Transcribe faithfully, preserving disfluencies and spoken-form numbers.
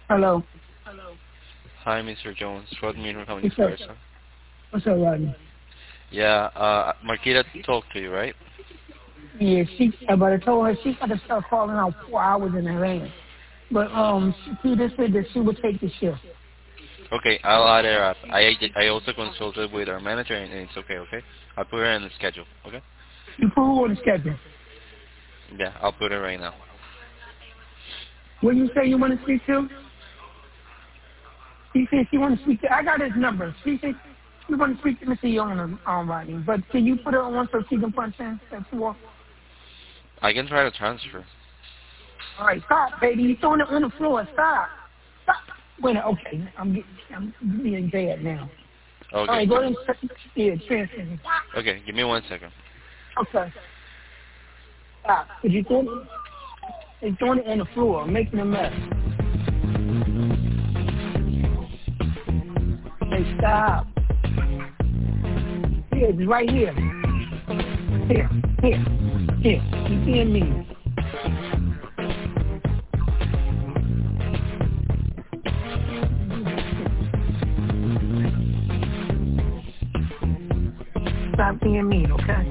Hello. Hi, mister Jones. What mean for coming What's this up? person? What's up, Rodney? Yeah, uh, Marquita talked to you, right? Yeah, she. uh, But I told her she got to start calling out four hours in advance. But um, she, Peter said that she would take the shift. Okay, I'll add her up. I I also consulted with our manager, and it's okay. Okay, I'll put her in the schedule. Okay. You put who on the schedule? Yeah, I'll put her right now. What you say you want to speak to? She said she want to speak to. I got his number. She said she want to speak to Mister Young on Rodney. But can you put her on one so she can punch in at four? I can try to transfer. All right, stop, baby. You throwing it on the floor. Stop. Stop. Wait. a- Okay, I'm getting. I'm being bad now. All Okay, right, go give ahead me. and yeah, transfer me. Okay, give me one second. Okay. Stop. Cause you throwing it. They're throwing it on the floor, making a mess. Hey, stop. Here, it's right here. Here, here, here. You being mean. Stop being mean, okay?